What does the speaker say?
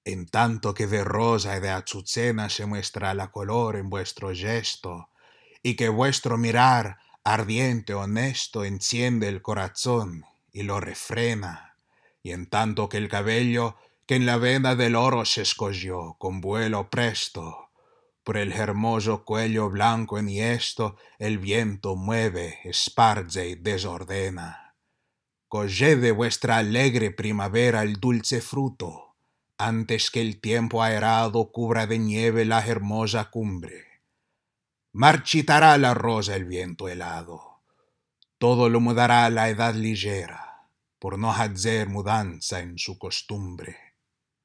En tanto que de rosa y de azucena se muestra la color en vuestro gesto, y que vuestro mirar ardiente, honesto, enciende el corazón y lo refrena, y en tanto que el cabello que en la vena del oro se escogió con vuelo presto, por el hermoso cuello blanco enhiesto el viento mueve, esparce y desordena. Coged de vuestra alegre primavera el dulce fruto, antes que el tiempo airado cubra de nieve la hermosa cumbre. Marchitará la rosa el viento helado, todo lo mudará la edad ligera, por no hacer mudanza en su costumbre.